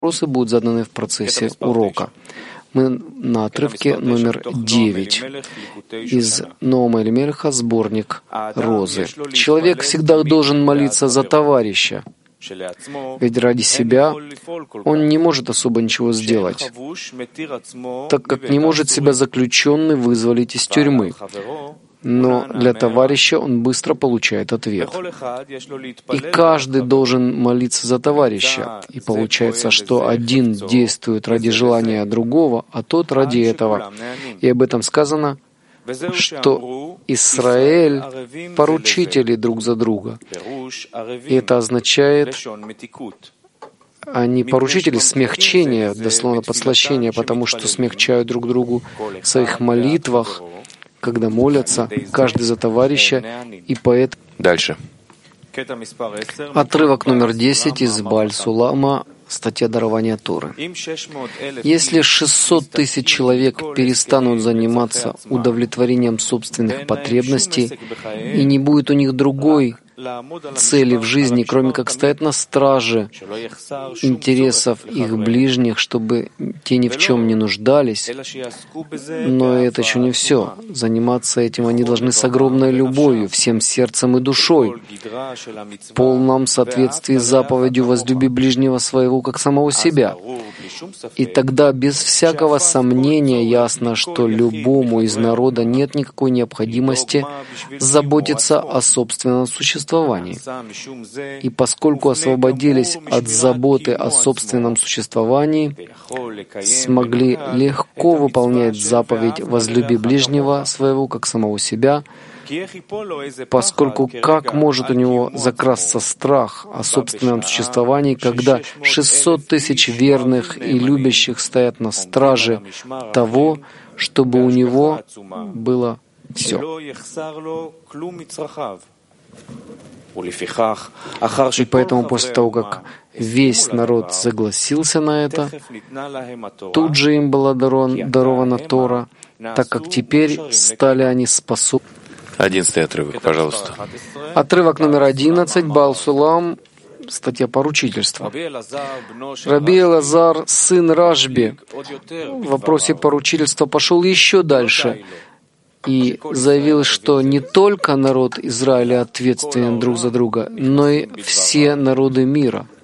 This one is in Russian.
Вопросы будут заданы в процессе урока. Мы на отрывке номер 9 из Ноама Элимелеха, сборник «Розы». Человек всегда должен молиться за товарища, ведь ради себя он не может особо ничего сделать, так как не может себя заключенный вызволить из тюрьмы. Но для товарища он быстро получает ответ. И каждый должен молиться за товарища. И получается, что один действует ради желания другого, а тот ради этого. И об этом сказано, что Израиль — поручители друг за друга. И это означает, они поручители смягчения, дословно подслащения, потому что смягчают друг другу в своих молитвах, когда молятся, каждый за товарища, и поэтому... Дальше. Отрывок номер 10 из Бааль-Сулама, статья дарования Торы. Если 600 тысяч человек перестанут заниматься удовлетворением собственных потребностей, и не будет у них другой цели в жизни, кроме как стоять на страже интересов их ближних, чтобы те ни в чем не нуждались. Но это еще не все. Заниматься этим они должны с огромной любовью, всем сердцем и душой, в полном соответствии с заповедью «возлюби ближнего своего, как самого себя». И тогда без всякого сомнения ясно, что любому из народа нет никакой необходимости заботиться о собственном существовании. И поскольку освободились от заботы о собственном существовании, смогли легко выполнять заповедь «возлюби ближнего своего, как самого себя», поскольку как может у него закрасться страх о собственном существовании, когда 600 тысяч верных и любящих стоят на страже того, чтобы у него было все. И поэтому после того, как весь народ согласился на это, тут же им была дарована Тора, так как теперь стали они способны. 11-й отрывок, пожалуйста. Отрывок номер 11, Баал-Сулам, статья поручительства. Раби Элазар, сын Рашби, в вопросе поручительства пошел еще дальше и заявил, что не только народ Израиля ответственен друг за друга, но и все народы мира.